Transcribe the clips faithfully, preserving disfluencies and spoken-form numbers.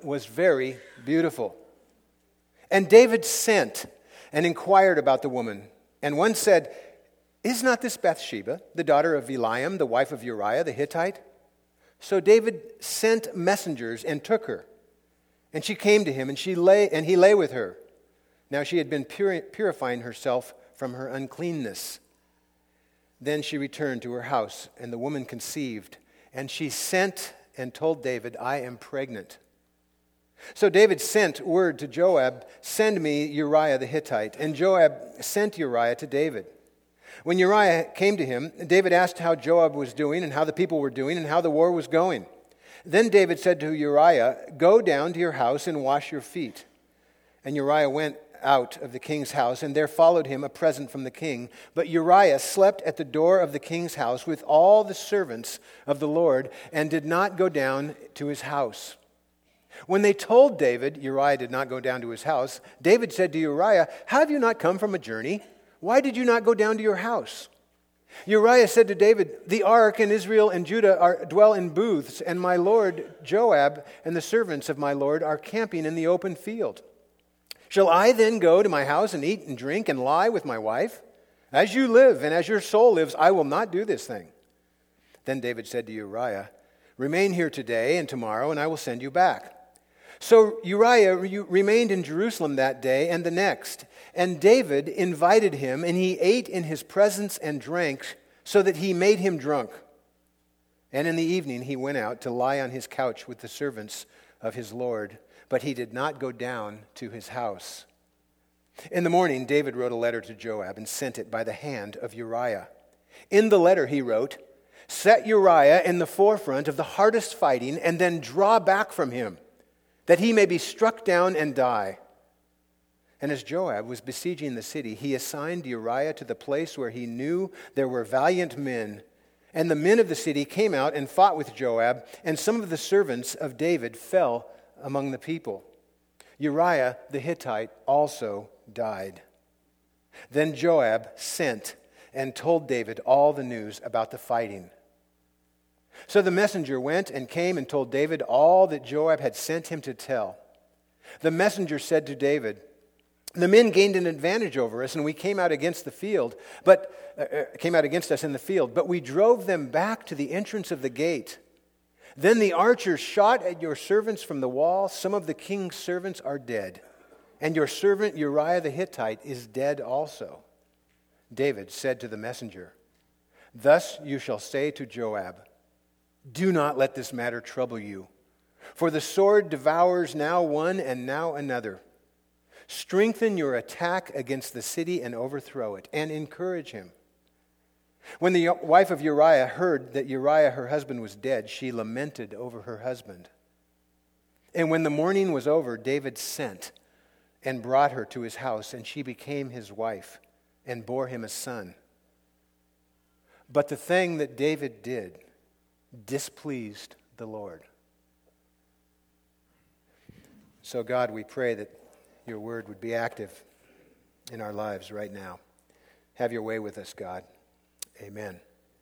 was very beautiful. And David sent and inquired about the woman. And one said, "Is not this Bathsheba, the daughter of Eliam, the wife of Uriah the Hittite?" So David sent messengers and took her. And she came to him, and she lay, and he lay with her. Now she had been puri- purifying herself from her uncleanness. Then she returned to her house, and the woman conceived. And she sent and told David, "I am pregnant." So David sent word to Joab, "Send me Uriah the Hittite." And Joab sent Uriah to David. When Uriah came to him, David asked how Joab was doing and how the people were doing and how the war was going. Then David said to Uriah, "Go down to your house and wash your feet." And Uriah went out of the king's house, and there followed him a present from the king. But Uriah slept at the door of the king's house with all the servants of the Lord, and did not go down to his house. When they told David Uriah did not go down to his house, David said to Uriah, "Have you not come from a journey? Why did you not go down to your house?" Uriah said to David, "The ark and Israel and Judah are, dwell in booths, and my lord Joab and the servants of my lord are camping in the open field. Shall I then go to my house and eat and drink and lie with my wife? As you live and as your soul lives, I will not do this thing." Then David said to Uriah, "Remain here today and tomorrow, and I will send you back." So Uriah remained in Jerusalem that day and the next, and David invited him, and he ate in his presence and drank, so that he made him drunk. And in the evening he went out to lie on his couch with the servants of his Lord, but he did not go down to his house. In the morning David wrote a letter to Joab and sent it by the hand of Uriah. In the letter he wrote, "Set Uriah in the forefront of the hardest fighting, and then draw back from him, that he may be struck down and die." And as Joab was besieging the city, he assigned Uriah to the place where he knew there were valiant men. And the men of the city came out and fought with Joab, and some of the servants of David fell among the people. Uriah the Hittite also died. Then Joab sent and told David all the news about the fighting. So the messenger went and came and told David all that Joab had sent him to tell. The messenger said to David, "The men gained an advantage over us, and we came out against the field, but uh, came out against us in the field, but we drove them back to the entrance of the gate. Then the archers shot at your servants from the wall. Some of the king's servants are dead, and your servant Uriah the Hittite is dead also." David said to the messenger, "Thus you shall say to Joab, 'Do not let this matter trouble you, for the sword devours now one and now another. Strengthen your attack against the city and overthrow it, and encourage him.' When the wife of Uriah heard that Uriah her husband was dead, she lamented over her husband. And when the mourning was over, David sent and brought her to his house, and she became his wife and bore him a son. But the thing that David did displeased the Lord." So God, we pray that your word would be active in our lives right now. Have your way with us, God. Amen.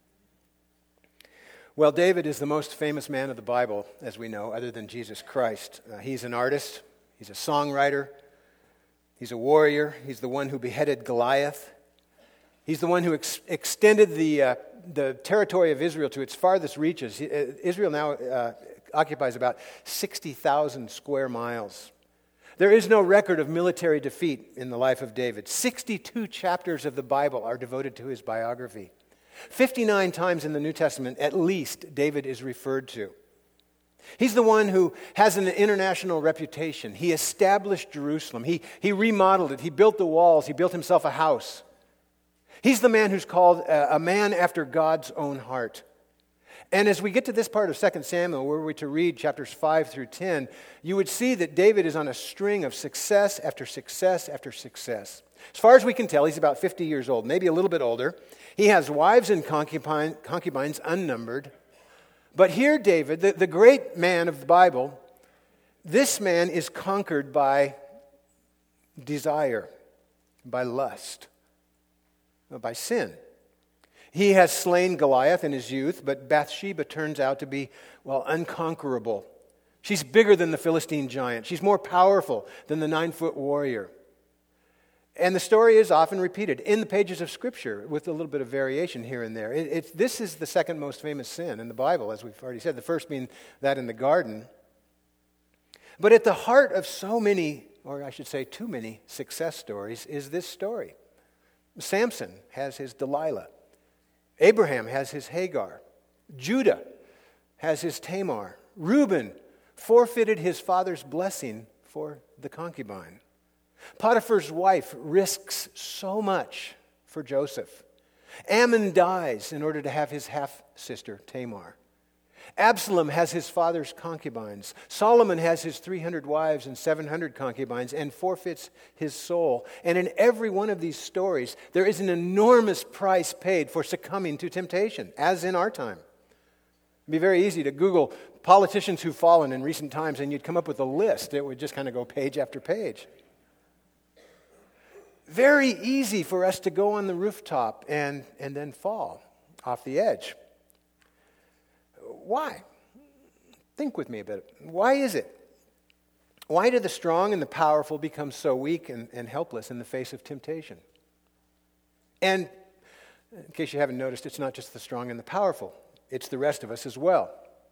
Well, David is the most famous man of the Bible, as we know, other than Jesus Christ. Uh, he's an artist. He's a songwriter. He's a warrior. He's the one who beheaded Goliath. He's the one who ex- extended the uh, the territory of Israel to its farthest reaches. He, uh, Israel now uh, occupies about sixty thousand square miles. There is no record of military defeat in the life of David. sixty-two chapters of the Bible are devoted to his biography. fifty-nine times in the New Testament, at least, David is referred to. He's the one who has an international reputation. He established Jerusalem. He, he remodeled it. He built the walls. He built himself a house. He's the man who's called a, a man after God's own heart. And as we get to this part of Second Samuel, where we're to read chapters five through ten, you would see that David is on a string of success after success after success. As far as we can tell, he's about fifty years old, maybe a little bit older. He has wives and concubine, concubines unnumbered. But here David, the, the great man of the Bible, this man is conquered by desire, by lust, by sin. He has slain Goliath in his youth, but Bathsheba turns out to be, well, unconquerable She's bigger than the Philistine giant. She's more powerful than the nine-foot warrior. And the story is often repeated in the pages of Scripture with a little bit of variation here and there. It, it's, this is the second most famous sin in the Bible, as we've already said, the first being that in the garden. But at the heart of so many, or I should say too many, success stories is this story. Samson has his Delilah. Abraham has his Hagar. Judah has his Tamar. Reuben forfeited his father's blessing for the concubine. Potiphar's wife risks so much for Joseph. Ammon dies in order to have his half-sister Tamar. Absalom has his father's concubines. Solomon has his three hundred wives and seven hundred concubines and forfeits his soul. And in every one of these stories, there is an enormous price paid for succumbing to temptation, as in our time. It'd be very easy to Google politicians who've fallen in recent times, and you'd come up with a list. It would just kind of go page after page. Very easy for us to go on the rooftop and, and then fall off the edge. Why? Think with me a bit. Why is it? Why do the strong and the powerful become so weak and, and helpless in the face of temptation? And in case you haven't noticed, it's not just the strong and the powerful. It's the rest of us as well.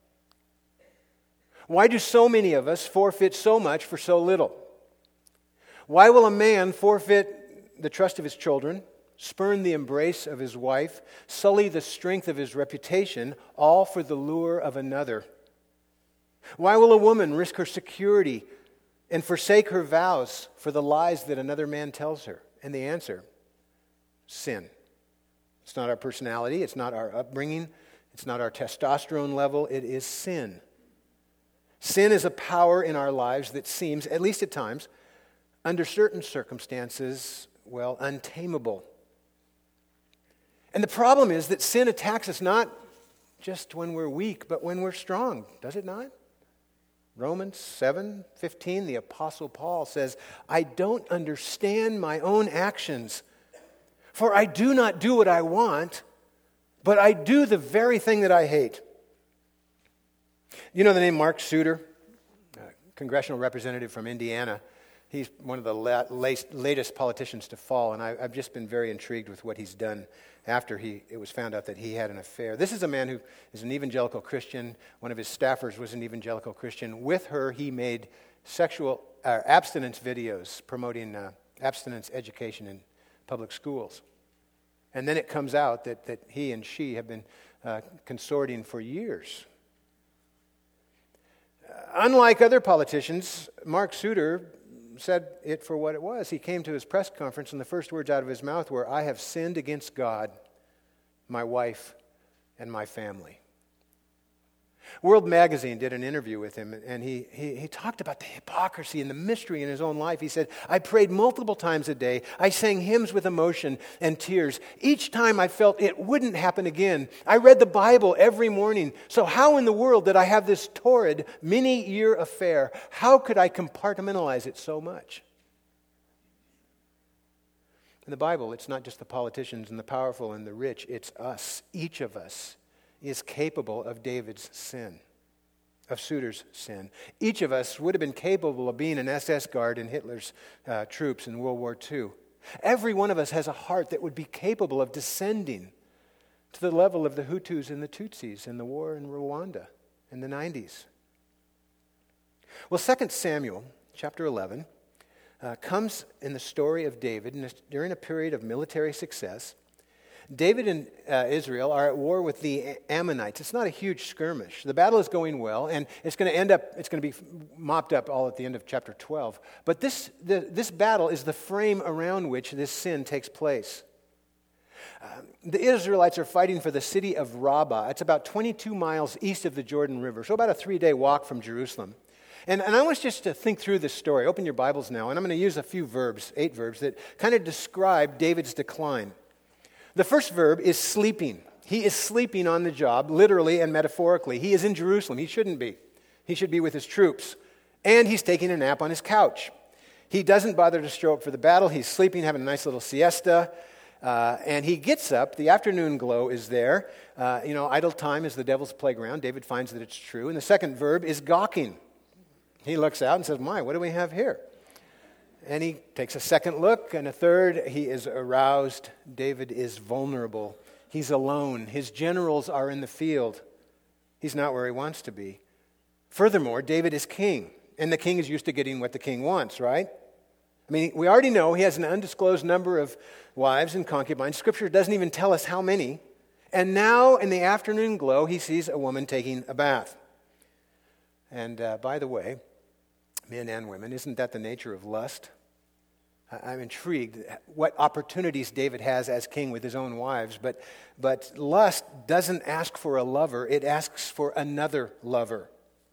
Why do so many of us forfeit so much for so little? Why will a man forfeit the trust of his children, spurn the embrace of his wife, sully the strength of his reputation, all for the lure of another? Why will a woman risk her security and forsake her vows for the lies that another man tells her? And the answer, sin. It's not our personality, it's not our upbringing, it's not our testosterone level, it is sin. Sin is a power in our lives that seems, at least at times, under certain circumstances, well, untamable. And the problem is that sin attacks us not just when we're weak, but when we're strong, does it not? Romans seven fifteen, the Apostle Paul says, I don't understand my own actions, for I do not do what I want, but I do the very thing that I hate. You know the name Mark Souter, a congressional representative from Indiana. He's one of the la- latest politicians to fall, and I, I've just been very intrigued with what he's done after he it was found out that he had an affair. This is a man who is an evangelical Christian. One of his staffers was an evangelical Christian. With her, he made sexual uh, abstinence videos promoting uh, abstinence education in public schools. And then it comes out that, that he and she have been uh, consorting for years. Uh, unlike other politicians, Mark Souter said it for what it was. He came to his press conference, and the first words out of his mouth were, I have sinned against God, my wife, and my family. World Magazine did an interview with him, and he, he, he talked about the hypocrisy and the mystery in his own life. He said, I prayed multiple times a day. I sang hymns with emotion and tears. Each time I felt it wouldn't happen again. I read the Bible every morning. So how in the world did I have this torrid, many-year affair? How could I compartmentalize it so much? In the Bible, it's not just the politicians and the powerful and the rich. It's us, each of us, is capable of David's sin, of Souter's sin. Each of us would have been capable of being an S S guard in Hitler's uh, troops in World War Two. Every one of us has a heart that would be capable of descending to the level of the Hutus and the Tutsis in the war in Rwanda in the nineties. Well, Second Samuel chapter eleven uh, comes in the story of David and during a period of military success. David and uh, Israel are at war with the Ammonites. It's not a huge skirmish. The battle is going well, and it's going to end up, it's going to be mopped up all at the end of chapter twelve. But this, the, this battle is the frame around which this sin takes place. Uh, the Israelites are fighting for the city of Rabbah. It's about twenty-two miles east of the Jordan River, so about a three-day walk from Jerusalem. And, and I want us just to think through this story. Open your Bibles now, and I'm going to use a few verbs, eight verbs, that kind of describe David's decline. The first verb is sleeping. He is sleeping on the job, literally and metaphorically. He is in Jerusalem. He shouldn't be. He should be with his troops. And he's taking a nap on his couch. He doesn't bother to show up for the battle. He's sleeping, having a nice little siesta. Uh, and he gets up. The afternoon glow is there. Uh, you know, idle time is the devil's playground. David finds that it's true. And the second verb is gawking. He looks out and says, my, what do we have here? And he takes a second look, and a third. He is aroused. David is vulnerable. He's alone. His generals are in the field. He's not where he wants to be. Furthermore, David is king, and the king is used to getting what the king wants, right? I mean, we already know he has an undisclosed number of wives and concubines. Scripture doesn't even tell us how many. And now, in the afternoon glow, he sees a woman taking a bath. And uh, by the way, men and women, isn't that the nature of lust? I'm intrigued what opportunities David has as king with his own wives, but, but lust doesn't ask for a lover, it asks for another lover.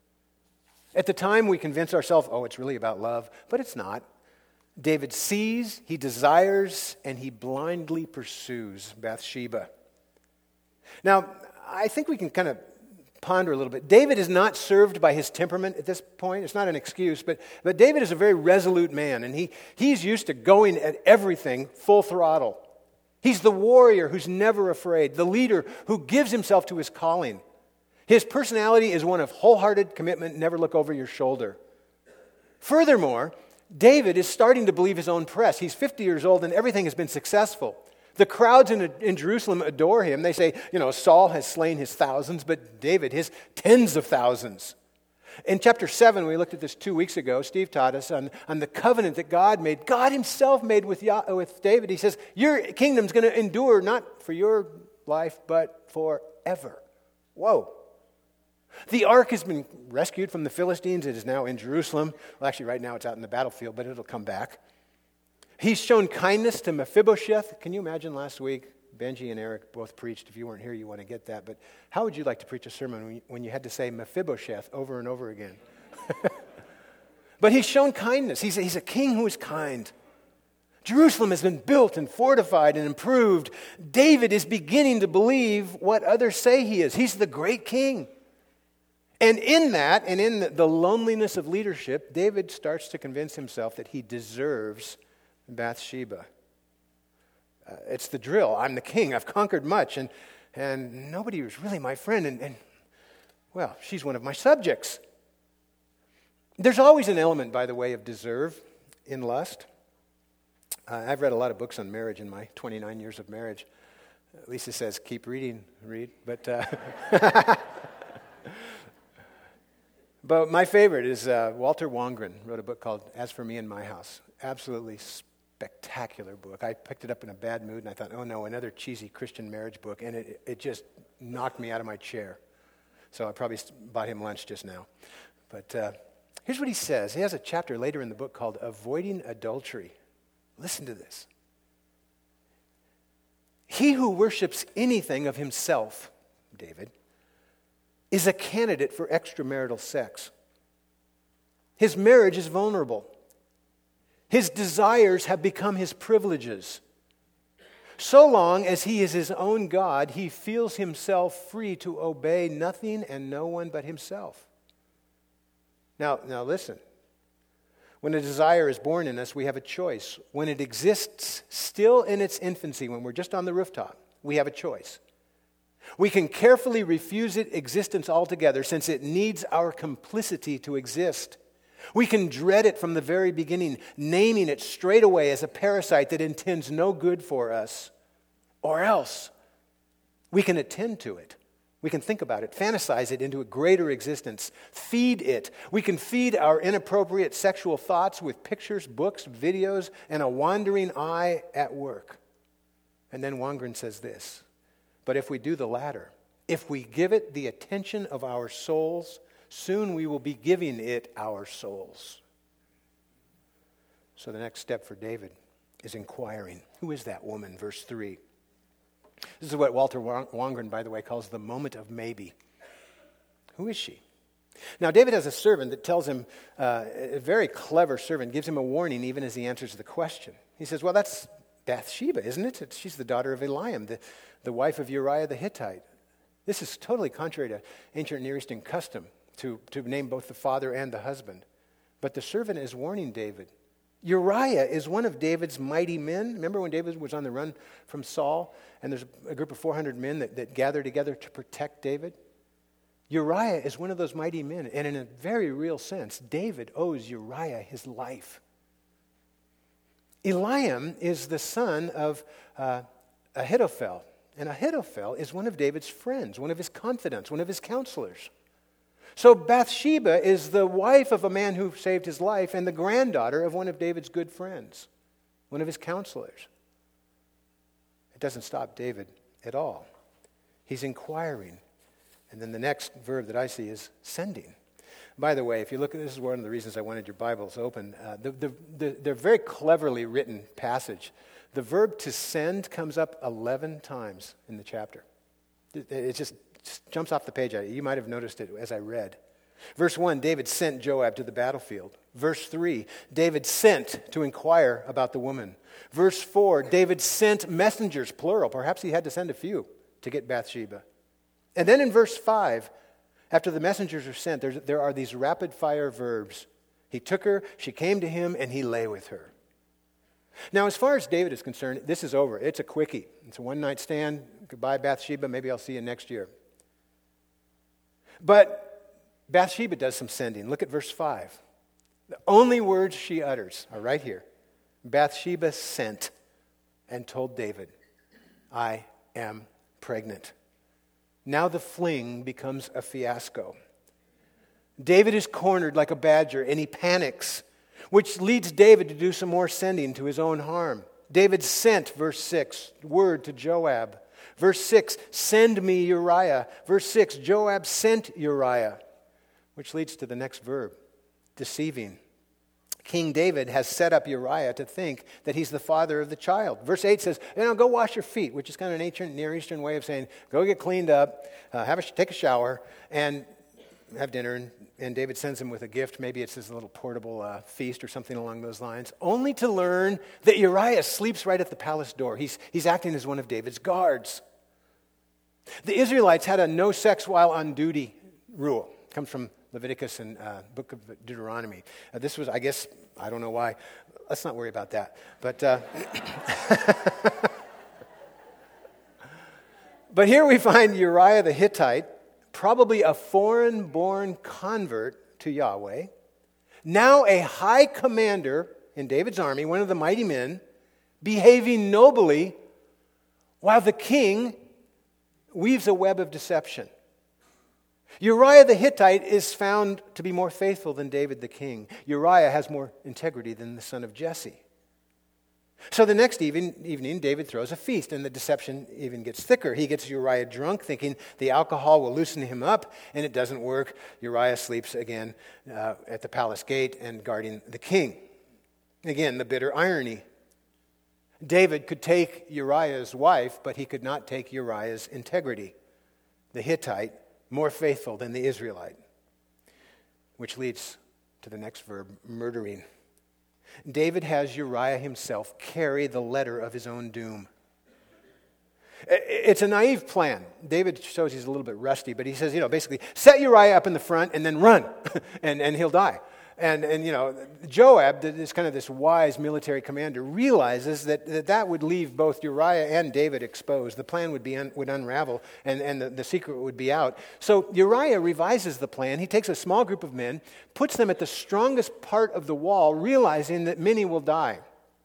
At the time, we convince ourselves, oh, it's really about love, but it's not. David sees, he desires, and he blindly pursues Bathsheba. Now, I think we can kind of ponder a little bit. David is not served by his temperament at this point. It's not an excuse, but, but David is a very resolute man, and he, he's used to going at everything full throttle. He's the warrior who's never afraid, the leader who gives himself to his calling. His personality is one of wholehearted commitment, never look over your shoulder. Furthermore, David is starting to believe his own press. He's fifty years old, and everything has been successful. The crowds in, in Jerusalem adore him. They say, you know, Saul has slain his thousands, but David his tens of thousands. In chapter seven, we looked at this two weeks ago. Steve taught us on, on the covenant that God made. God himself made with, Yah- with David. He says, your kingdom's going to endure not for your life, but forever. Whoa. The ark has been rescued from the Philistines. It is now in Jerusalem. Well, actually, right now it's out in the battlefield, but it'll come back. He's shown kindness to Mephibosheth. Can you imagine last week? Benji and Eric both preached. If you weren't here, you want to get that. But how would you like to preach a sermon when you had to say Mephibosheth over and over again? But he's shown kindness. He's a, he's a king who is kind. Jerusalem has been built and fortified and improved. David is beginning to believe what others say he is. He's the great king. And in that, and in the loneliness of leadership, David starts to convince himself that he deserves Bathsheba. Uh, it's the drill. I'm the king. I've conquered much, and and nobody was really my friend. And, and well, she's one of my subjects. There's always an element, by the way, of deserve in lust. Uh, I've read a lot of books on marriage in my twenty-nine years of marriage. Lisa says, keep reading, read. But uh, but my favorite is uh, Walter Wangerin wrote a book called As for Me and My House. Absolutely spectacular book. I picked it up in a bad mood, and I thought, oh no, another cheesy Christian marriage book, and it, it just knocked me out of my chair. So I probably bought him lunch just now. But uh, here's what he says. He has a chapter later in the book called Avoiding Adultery. Listen to this. He who worships anything of himself, David, is a candidate for extramarital sex. His marriage is vulnerable. His desires have become his privileges. So long as he is his own God, he feels himself free to obey nothing and no one but himself. Now, now listen. When a desire is born in us, we have a choice. When it exists still in its infancy, when we're just on the rooftop, we have a choice. We can carefully refuse its existence altogether since it needs our complicity to exist. We can dread it from the very beginning, naming it straight away as a parasite that intends no good for us. Or else, we can attend to it. We can think about it, fantasize it into a greater existence, feed it. We can feed our inappropriate sexual thoughts with pictures, books, videos, and a wandering eye at work. And then Wangerin says this, but if we do the latter, if we give it the attention of our souls, soon we will be giving it our souls. So the next step for David is inquiring. Who is that woman? Verse three. This is what Walter Wangerin, by the way, calls the moment of maybe. Who is she? Now, David has a servant that tells him, uh, a very clever servant, gives him a warning even as he answers the question. He says, well, that's Bathsheba, isn't it? She's the daughter of Eliam, the, the wife of Uriah the Hittite. This is totally contrary to ancient Near Eastern custom to, to name both the father and the husband. But the servant is warning David. Uriah is one of David's mighty men. Remember when David was on the run from Saul, and there's a group of four hundred men that, that gather together to protect David? Uriah is one of those mighty men, and in a very real sense, David owes Uriah his life. Eliam is the son of uh, Ahithophel, and Ahithophel is one of David's friends, one of his confidants, one of his counselors. So Bathsheba is the wife of a man who saved his life and the granddaughter of one of David's good friends, one of his counselors. It doesn't stop David at all. He's inquiring. And then the next verb that I see is sending. By the way, if you look at this, is one of the reasons I wanted your Bibles open. Uh, the, the, the, they're very cleverly written passage. The verb to send comes up eleven times in the chapter. It, it just, just jumps off the page at you. You might have noticed it as I read. Verse one, David sent Joab to the battlefield. Verse three, David sent to inquire about the woman. Verse four, David sent messengers, plural. Perhaps he had to send a few to get Bathsheba. And then in verse five, after the messengers are sent, there, there are these rapid-fire verbs. He took her, she came to him, and he lay with her. Now, as far as David is concerned, this is over. It's a quickie. It's a one-night stand. Goodbye, Bathsheba. Maybe I'll see you next year. But Bathsheba does some sending. Look at verse five. The only words she utters are right here. Bathsheba sent and told David, I am pregnant. Now the fling becomes a fiasco. David is cornered like a badger, and he panics, which leads David to do some more sending to his own harm. David sent, verse six, word to Joab. Verse six, send me Uriah. Verse six, Joab sent Uriah, which leads to the next verb, deceiving. King David has set up Uriah to think that he's the father of the child. Verse eight says, you know, go wash your feet, which is kind of an ancient Near Eastern way of saying, go get cleaned up, uh, have a, take a shower, and have dinner. And, and David sends him with a gift. Maybe it's his little portable uh, feast or something along those lines, only to learn that Uriah sleeps right at the palace door. He's, he's acting as one of David's guards. The Israelites had a no sex while on duty rule. It comes from Leviticus and uh, book of Deuteronomy. Uh, this was, I guess, I don't know why. Let's not worry about that. But uh, but here we find Uriah the Hittite, probably a foreign-born convert to Yahweh, now a high commander in David's army, one of the mighty men, behaving nobly while the king weaves a web of deception. Uriah the Hittite is found to be more faithful than David the king. Uriah has more integrity than the son of Jesse. So the next even, evening, David throws a feast, and the deception even gets thicker. He gets Uriah drunk, thinking the alcohol will loosen him up, and it doesn't work. Uriah sleeps again uh, at the palace gate and guarding the king. Again, the bitter irony. David could take Uriah's wife, but he could not take Uriah's integrity. The Hittite, more faithful than the Israelite. Which leads to the next verb, murdering. David has Uriah himself carry the letter of his own doom. It's a naive plan. David shows he's a little bit rusty, but he says, you know, basically, set Uriah up in the front and then run, and, and he'll die. And, and, you know, Joab, this kind of this wise military commander, realizes that that, that would leave both Uriah and David exposed. The plan would be un, would unravel, and, and the, the secret would be out. So Uriah revises the plan. He takes a small group of men, puts them at the strongest part of the wall, realizing that many will die.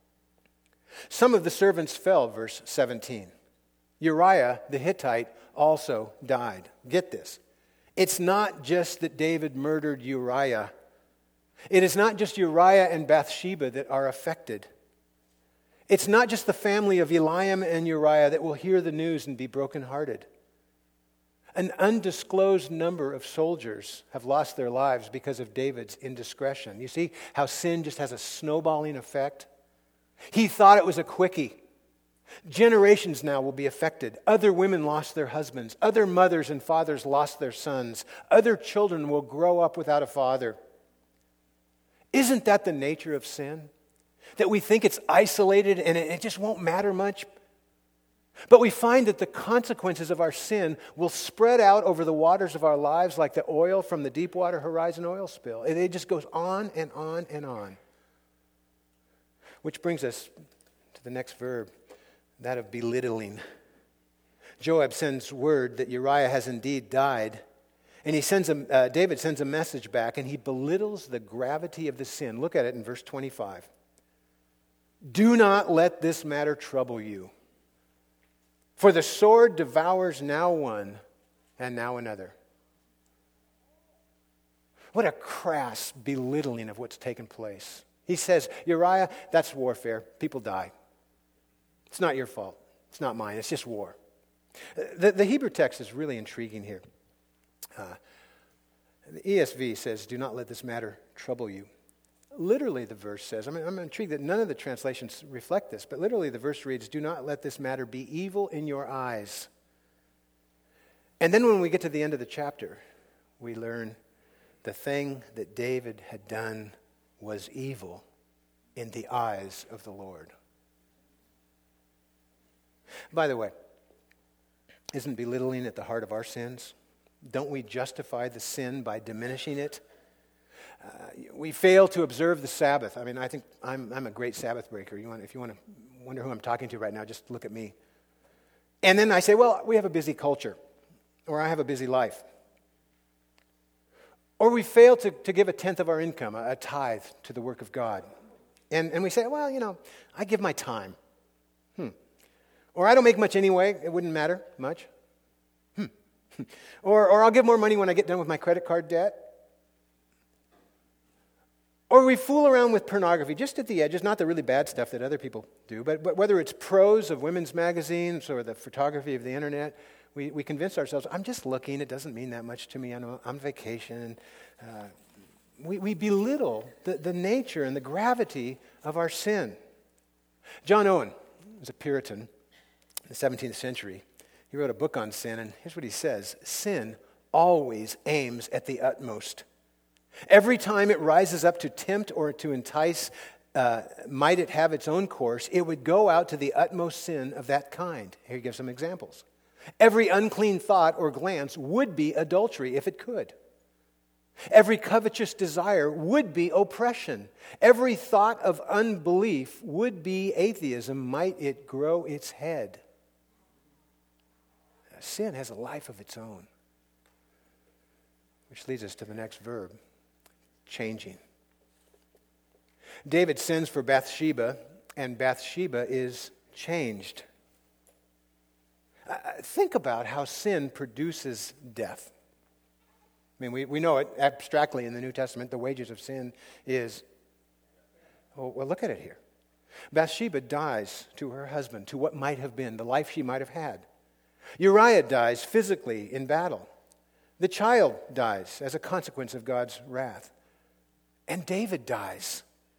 Some of the servants fell, verse seventeen. Uriah the Hittite also died. Get this. It's not just that David murdered Uriah. It is not just Uriah and Bathsheba that are affected. It's not just the family of Eliam and Uriah that will hear the news and be brokenhearted. An undisclosed number of soldiers have lost their lives because of David's indiscretion. You see how sin just has a snowballing effect? He thought it was a quickie. Generations now will be affected. Other women lost their husbands. Other mothers and fathers lost their sons. Other children will grow up without a father. Isn't that the nature of sin? That we think it's isolated and it just won't matter much? But we find that the consequences of our sin will spread out over the waters of our lives like the oil from the Deepwater Horizon oil spill. It just goes on and on and on. Which brings us to the next verb, that of belittling. Joab sends word that Uriah has indeed died, And he sends a, uh, David sends a message back, and he belittles the gravity of the sin. Look at it in verse twenty-five. Do not let this matter trouble you, for the sword devours now one and now another. What a crass belittling of what's taken place. He says, Uriah, that's warfare. People die. It's not your fault. It's not mine. It's just war. The, the Hebrew text is really intriguing here. Uh, the E S V says, do not let this matter trouble you. Literally, the verse says, I mean, I'm intrigued that none of the translations reflect this, but literally the verse reads, do not let this matter be evil in your eyes. And then when we get to the end of the chapter, we learn the thing that David had done was evil in the eyes of the Lord. By the way, isn't belittling at the heart of our sins? Don't we justify the sin by diminishing it? Uh, we fail to observe the Sabbath. I mean, I think I'm, I'm a great Sabbath breaker. You want, if you want to wonder who I'm talking to right now, just look at me. And then I say, well, we have a busy culture, or I have a busy life. Or we fail to, to give a tenth of our income, a, a tithe, to the work of God. And, and we say, well, you know, I give my time. Hmm. Or I don't make much anyway. It wouldn't matter much. Hmm. Or, or I'll give more money when I get done with my credit card debt. Or we fool around with pornography just at the edges, not the really bad stuff that other people do, but, but whether it's prose of women's magazines or the photography of the internet, we, we convince ourselves, I'm just looking, it doesn't mean that much to me, I'm on vacation. Uh, we, we belittle the, the nature and the gravity of our sin. John Owen was a Puritan in the seventeenth century. He wrote a book on sin, and here's what he says. Sin always aims at the utmost. Every time it rises up to tempt or to entice, uh, might it have its own course, it would go out to the utmost sin of that kind. Here he gives some examples. Every unclean thought or glance would be adultery if it could. Every covetous desire would be oppression. Every thought of unbelief would be atheism, might it grow its head. Sin has a life of its own. Which leads us to the next verb, changing. David sends for Bathsheba, and Bathsheba is changed. Uh, think about how sin produces death. I mean, we, we know it abstractly in the New Testament. The wages of sin is, oh, well, look at it here. Bathsheba dies to her husband, to what might have been, the life she might have had. Uriah dies physically in battle. The child dies as a consequence of God's wrath. And David dies.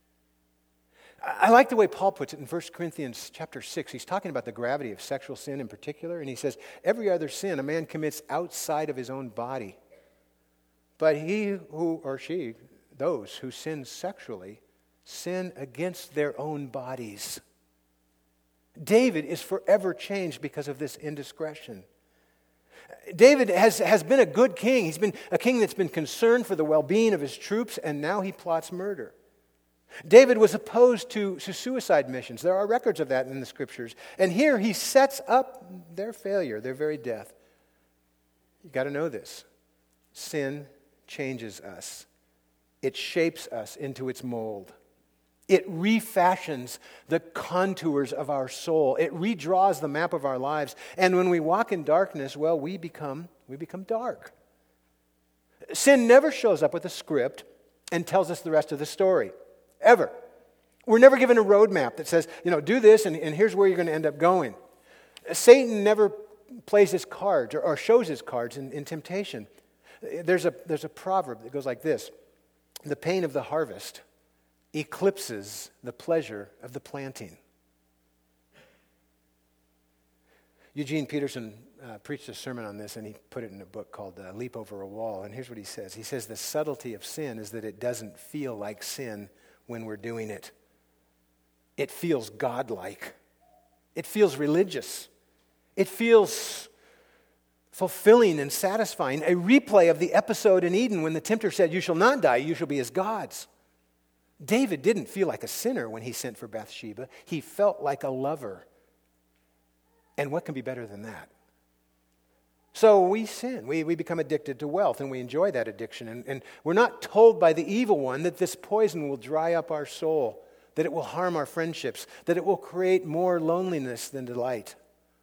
I like the way Paul puts it in First Corinthians chapter six. He's talking about the gravity of sexual sin in particular, and he says, every other sin a man commits outside of his own body. But he who, or she, those who sin sexually, sin against their own bodies. David is forever changed because of this indiscretion. David has, has been a good king. He's been a king that's been concerned for the well-being of his troops, and now he plots murder. David was opposed to, to suicide missions. There are records of that in the scriptures. And here he sets up their failure, their very death. You've got to know this. Sin changes us. It shapes us into its mold. It refashions the contours of our soul. It redraws the map of our lives. And when we walk in darkness, well, we become, we become dark. Sin never shows up with a script and tells us the rest of the story. Ever. We're never given a roadmap that says, you know, do this and, and here's where you're going to end up going. Satan never plays his cards or, or shows his cards in, in temptation. There's a, there's a proverb that goes like this. The pain of the harvest eclipses the pleasure of the planting. Eugene Peterson uh, preached a sermon on this, and he put it in a book called uh, Leap Over a Wall. And here's what he says. He says, the subtlety of sin is that it doesn't feel like sin when we're doing it. It feels godlike. It feels religious. It feels fulfilling and satisfying. A replay of the episode in Eden when the tempter said, you shall not die, you shall be as gods. David didn't feel like a sinner when he sent for Bathsheba. He felt like a lover. And what can be better than that? So we sin. We, we become addicted to wealth, and we enjoy that addiction. And, and we're not told by the evil one that this poison will dry up our soul, that it will harm our friendships, that it will create more loneliness than delight.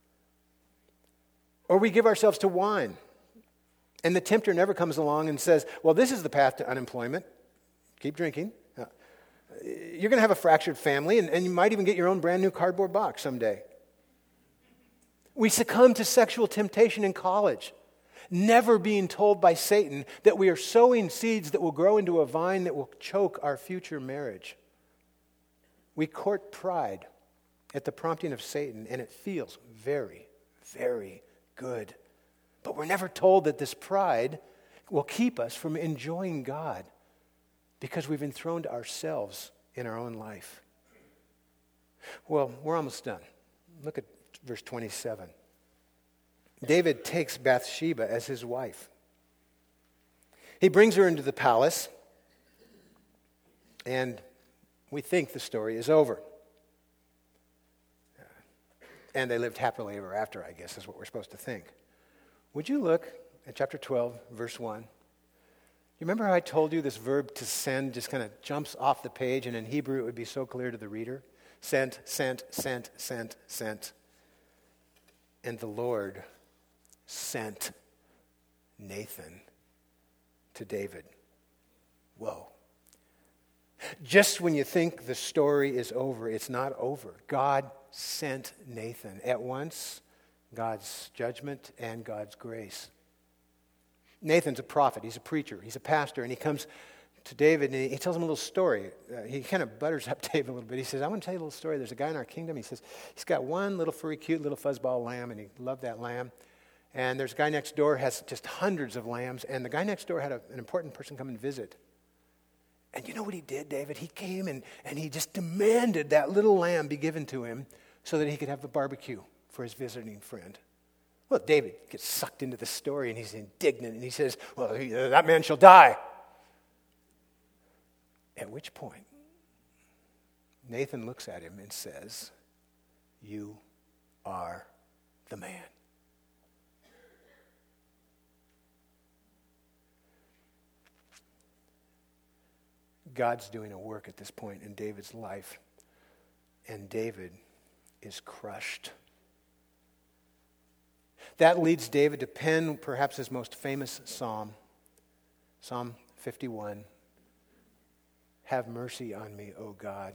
Or we give ourselves to wine, and the tempter never comes along and says, well, this is the path to unemployment. Keep drinking. Uh, you're going to have a fractured family, and, and you might even get your own brand new cardboard box someday. We succumb to sexual temptation in college, never being told by Satan that we are sowing seeds that will grow into a vine that will choke our future marriage. We court pride at the prompting of Satan, and it feels very, very good. But we're never told that this pride will keep us from enjoying God because we've enthroned ourselves in our own life. Well, we're almost done. Look at verse twenty-seven. David takes Bathsheba as his wife. He brings her into the palace, and we think the story is over. And they lived happily ever after, I guess, is what we're supposed to think. Would you look at chapter twelve, verse one? You remember how I told you this verb to send just kind of jumps off the page, and in Hebrew it would be so clear to the reader? Sent, sent, sent, sent, sent. And the Lord sent Nathan to David. Whoa. Just when you think the story is over, it's not over. God sent Nathan. At once, God's judgment and God's grace. Nathan's a prophet. He's a preacher. He's a pastor. And he comes to David and he tells him a little story. Uh, he kind of butters up David a little bit. He says, I want to tell you a little story. There's a guy in our kingdom. He says, he's got one little furry, cute little fuzzball lamb, and he loved that lamb. And there's a guy next door has just hundreds of lambs. And the guy next door had a, an important person come and visit. And you know what he did, David? He came and, and he just demanded that little lamb be given to him so that he could have a barbecue for his visiting friend. Well, David gets sucked into the story, and he's indignant, and he says, well, he, uh, that man shall die. At which point, Nathan looks at him and says, you are the man. God's doing a work at this point in David's life, and David is crushed. That leads David to pen perhaps his most famous psalm, Psalm fifty-one. Have mercy on me, O God.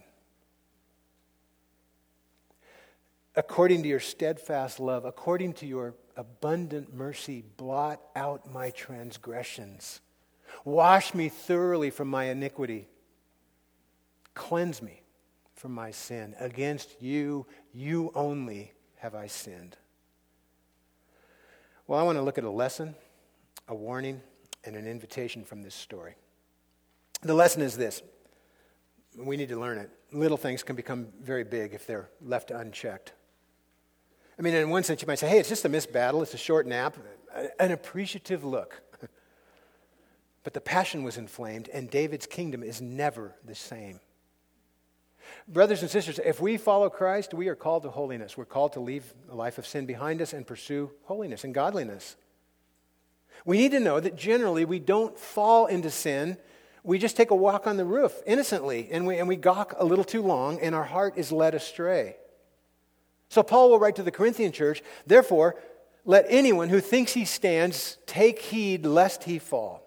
According to your steadfast love, according to your abundant mercy, blot out my transgressions. Wash me thoroughly from my iniquity. Cleanse me from my sin. Against you, you only have I sinned. Well, I want to look at a lesson, a warning, and an invitation from this story. The lesson is this. We need to learn it. Little things can become very big if they're left unchecked. I mean, in one sense, you might say, hey, it's just a missed battle. It's a short nap. An appreciative look. But the passion was inflamed, and David's kingdom is never the same. Brothers and sisters, if we follow Christ, we are called to holiness. We're called to leave a life of sin behind us and pursue holiness and godliness. We need to know that generally we don't fall into sin. We just take a walk on the roof innocently, and we, and we gawk a little too long, and our heart is led astray. So Paul will write to the Corinthian church, therefore, let anyone who thinks he stands take heed lest he fall.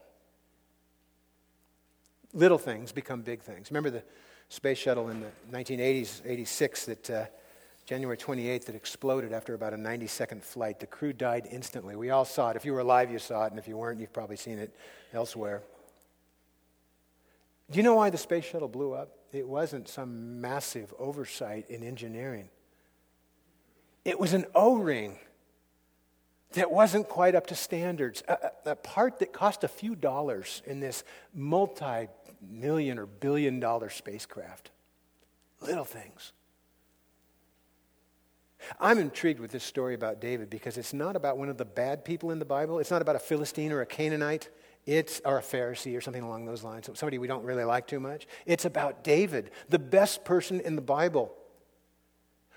Little things become big things. Remember the space shuttle in the nineteen eighties, eighty-six, that uh, January twenty-eighth, that exploded after about a ninety-second flight. The crew died instantly. We all saw it. If you were alive, you saw it, and if you weren't, you've probably seen it elsewhere. Do you know why the space shuttle blew up? It wasn't some massive oversight in engineering. It was an O-ring that wasn't quite up to standards. A, a part that cost a few dollars in this multi-million or billion dollar spacecraft. Little things. I'm intrigued with this story about David because it's not about one of the bad people in the Bible. It's not about a Philistine or a Canaanite. It's or a Pharisee or something along those lines. Somebody we don't really like too much. It's about David, the best person in the Bible.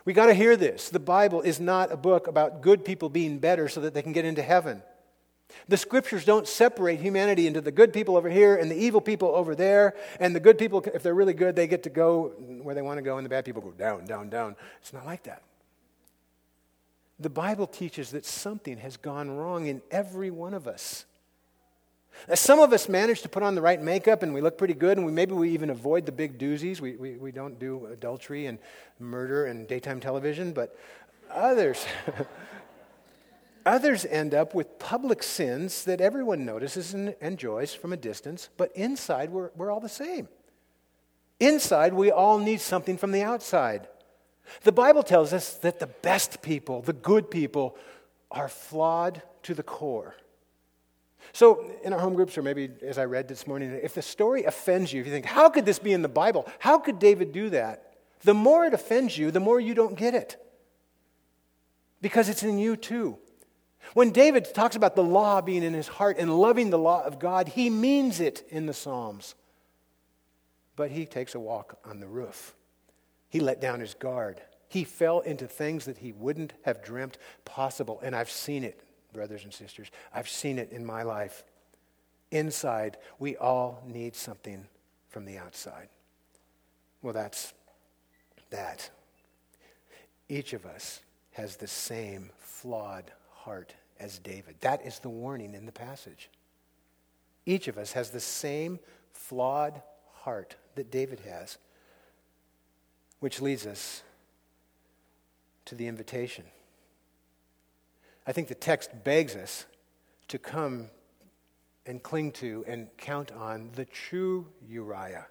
We got to hear this. The Bible is not a book about good people being better so that they can get into heaven. The Scriptures don't separate humanity into the good people over here and the evil people over there. And the good people, if they're really good, they get to go where they want to go, and the bad people go down, down, down. It's not like that. The Bible teaches that something has gone wrong in every one of us. Some of us manage to put on the right makeup and we look pretty good, and we maybe we even avoid the big doozies. We, we, we don't do adultery and murder and daytime television, but others, others end up with public sins that everyone notices and enjoys from a distance, but inside we're, we're all the same. Inside we all need something from the outside. The Bible tells us that the best people, the good people, are flawed to the core. So in our home groups, or maybe as I read this morning, if the story offends you, if you think, how could this be in the Bible? How could David do that? The more it offends you, the more you don't get it. Because it's in you too. When David talks about the law being in his heart and loving the law of God, he means it in the Psalms. But he takes a walk on the roof. He let down his guard. He fell into things that he wouldn't have dreamt possible. And I've seen it, brothers and sisters. I've seen it in my life. Inside, we all need something from the outside. Well, that's that. Each of us has the same flawed heart as David. That is the warning in the passage. Each of us has the same flawed heart that David has, which leads us to the invitation. I think the text begs us to come and cling to and count on the true Uriah.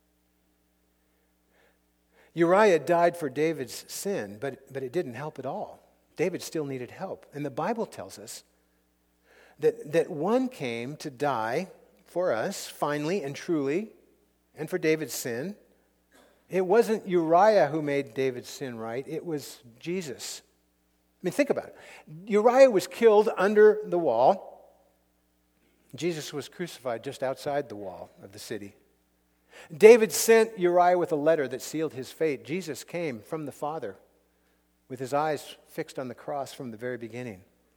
Uriah died for David's sin, but, but it didn't help at all. David still needed help. And the Bible tells us that, that one came to die for us, finally and truly, and for David's sin. It wasn't Uriah who made David's sin right. It was Jesus. I mean, think about it. Uriah was killed under the wall. Jesus was crucified just outside the wall of the city. David sent Uriah with a letter that sealed his fate. Jesus came from the Father with his eyes fixed on the cross from the very beginning.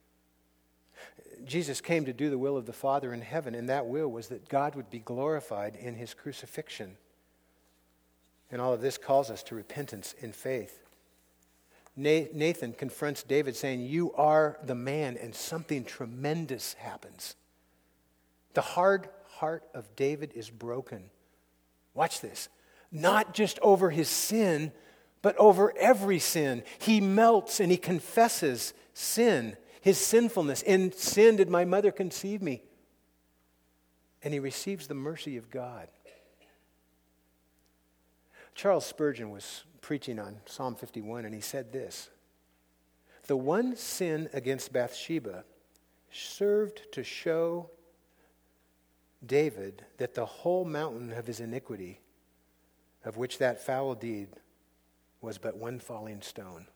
Jesus came to do the will of the Father in heaven, and that will was that God would be glorified in his crucifixion. And all of this calls us to repentance in faith. Nathan confronts David saying, "You are the man," and something tremendous happens. The hard heart of David is broken. Watch this. Not just over his sin, but over every sin. He melts and he confesses sin, his sinfulness. "In sin did my mother conceive me." And he receives the mercy of God. Charles Spurgeon was preaching on Psalm fifty-one, and he said this: "The one sin against Bathsheba served to show David that the whole mountain of his iniquity, of which that foul deed was but one falling stone."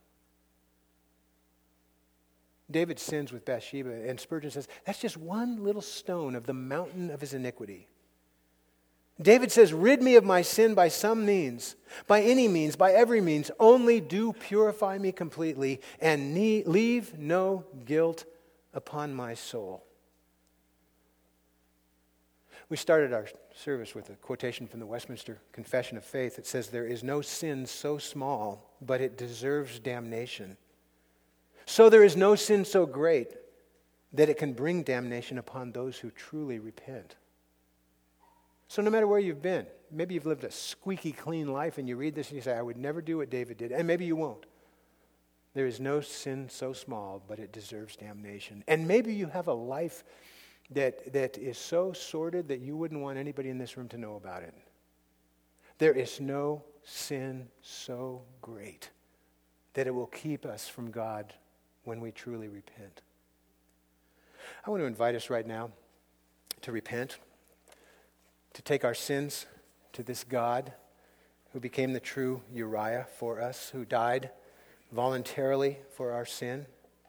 David sins with Bathsheba, and Spurgeon says, that's just one little stone of the mountain of his iniquity. David says, "Rid me of my sin by some means, by any means, by every means. Only do purify me completely and ne- leave no guilt upon my soul." We started our service with a quotation from the Westminster Confession of Faith. It says, "There is no sin so small, but it deserves damnation. So there is no sin so great that it can bring damnation upon those who truly repent." So no matter where you've been, maybe you've lived a squeaky clean life and you read this and you say, "I would never do what David did," and maybe you won't. There is no sin so small, but it deserves damnation. And maybe you have a life that, that is so sordid that you wouldn't want anybody in this room to know about it. There is no sin so great that it will keep us from God when we truly repent. I want to invite us right now to repent, to take our sins to this God who became the true Uriah for us, who died voluntarily for our sin.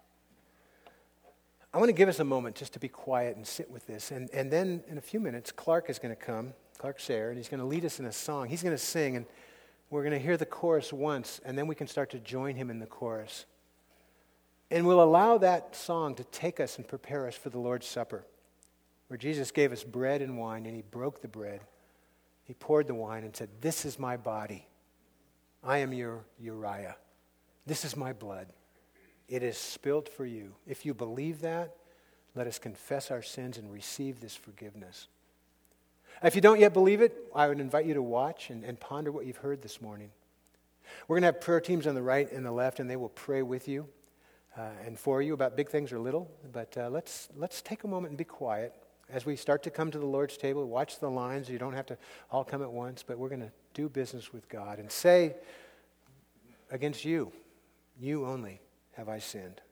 I want to give us a moment just to be quiet and sit with this. And, and then in a few minutes, Clark is going to come, Clark Sayre, and he's going to lead us in a song. He's going to sing. And We're going to hear the chorus once, and then we can start to join him in the chorus. And we'll allow that song to take us and prepare us for the Lord's Supper, where Jesus gave us bread and wine, and he broke the bread. He poured the wine and said, "This is my body. I am your Uriah. This is my blood. It is spilt for you." If you believe that, let us confess our sins and receive this forgiveness. If you don't yet believe it, I would invite you to watch and, and ponder what you've heard this morning. We're going to have prayer teams on the right and the left, and they will pray with you uh, and for you about big things or little. But uh, let's let's take a moment and be quiet as we start to come to the Lord's table. Watch the lines. You don't have to all come at once, but we're going to do business with God and say, against you, you only have I sinned.